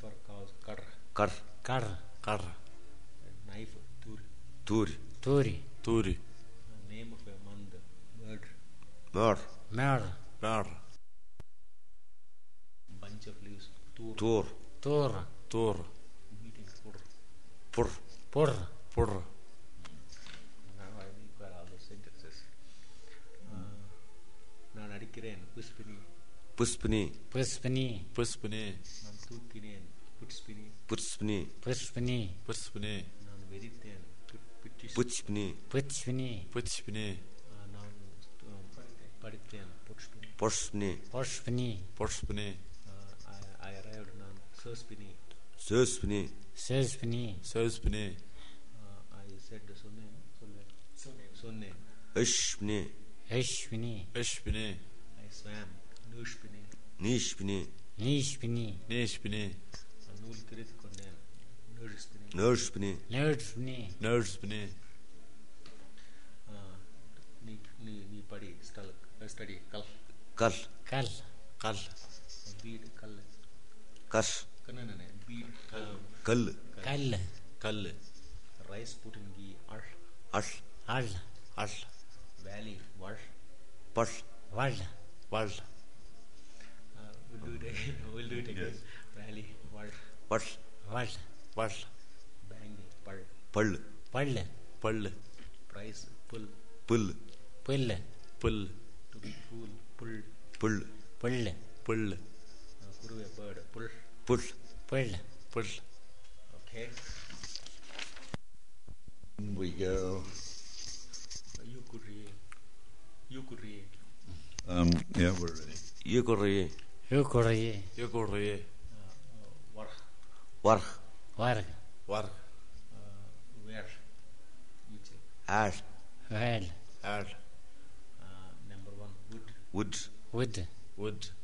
for cows, kar. Kar. Kar. Kar. Knife, tur. Turi. Turi. Turi. Name of a month, bird. Mör. Mer. Mör. Bunch of leaves, tur. Tur. Tur. Tur. Meeting, pur. Pur. Pur. Pur. Now I require all those sentences. நான் அடிக்கிறேன் புஷ்பினி. Puspini. Puspini. Puspini. நான் தூக்கினேன் புஷ்பினி. Puspini. Puspini. Puspini. நான் வெறித்தேன் பிட்டிஷ். Puspini. Puspini. Puspini. நான் படித்தேன் புஷ்பினி. Porspini. Porspini. Porspini. I arrived நான் சர்ஸ்பினி. Söspini. Sespini. Söspini. I said சொன்னேன். Öspini. Eshpini. Öspini. I swam நூஷ்பினி. Nishpini. Nishpini. Nishpini. நூல் கிரித்து கொண்டேன் நூஷ்பினி. Nörspini. Nerdspini. Nörspini. நீ படி ஸ்டடி கல். Kall. Kall. Kall. பீட் கல். Kass. கண்ணனே beat Kall. Kall. Kall. Rice புட்டின் கீ அள். All. All. All. வேலி வாழ். Pall. Wall. Wall. We'll do it again. வேலி வாழ். Wall. Wall. Wall. பேங்கி பள். Pall. Pall. Pall. Price pull. Pull. Pull. Pull. To be pull pull. Pull. Pull. Pull. குருவே bird pull. Pull. Pull. Pull. Okay. We go. You could read. Yeah, we're ready. Yuguri. Yukuri. Yuguri. Warh. Warg. Warg. Warg. Where. Which. Ash. Well. Ash. Number 1 wood. Wood. Wood. Wood.